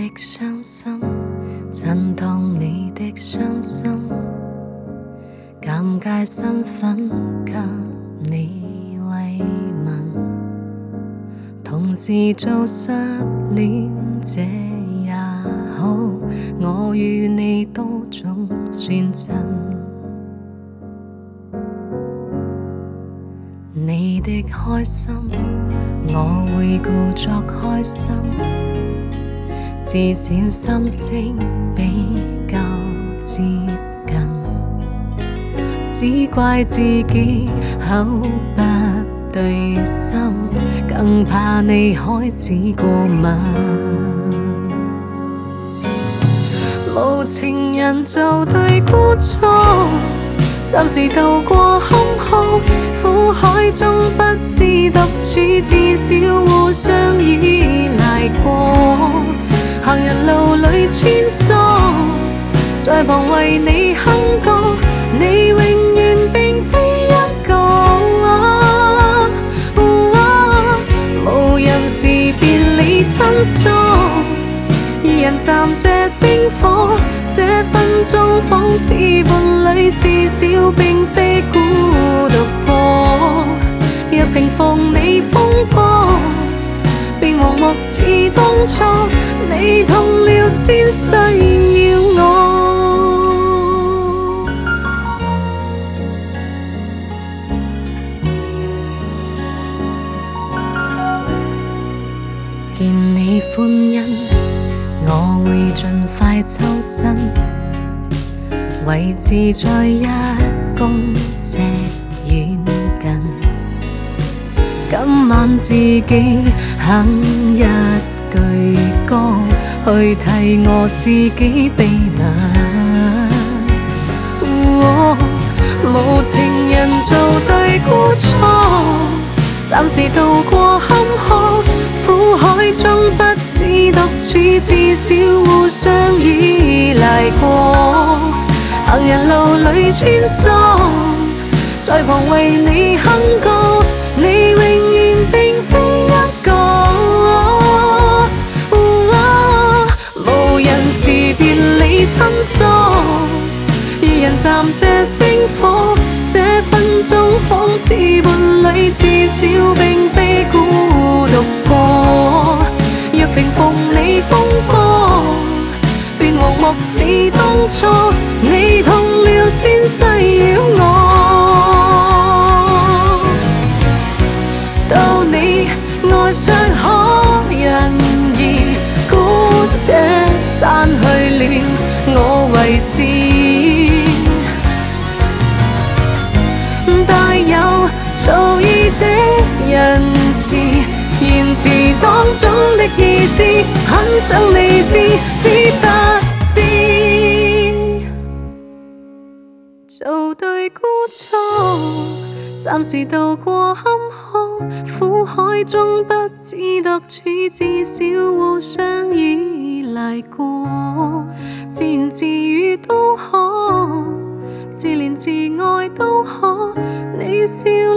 傷心，震盪你的傷心，尷尬身份給你慰問，同時做失戀者也好，我與你都總算真。你的開心，我會故作開心，至少心聲比較接近。只怪自己口不對心，更怕你開始過敏。無情人做對孤錯，暫時渡過坎坷，苦海中不知獨處，至少互相依賴過。行人路裏穿梭，在旁為你哼歌，你永遠並非一個。無人時別理親疏，二人暫借星火，這分鐘仿似伴侶，至少並非孤獨過。若平復你風波，便和睦似當初，你痛了先需要我。見你歡欣，我會盡快抽身，位置在1公尺遠近。今晚自己哼一句歌，去替我自己秘密。無情人做對孤錯，暫時渡過坎坷，苦海中不知獨處，至少互相依賴過。行人路裏穿梭，在旁為你哼歌，你永遠並非一個。無人時別理親疏，二人暫借星火，這分鐘仿似伴侶，至少並非孤獨過。若平復你風波，便和睦似當初，你痛了先需要我。到你愛上可人兒，姑且散去了我位置，帶有醋意的仁慈，言辭當中的意思，很想你知，知不知？做對孤錯，暫時渡過坎坷，苦海中不知獨處，至少互相依賴過。自言自語都可，自憐自愛都可，你笑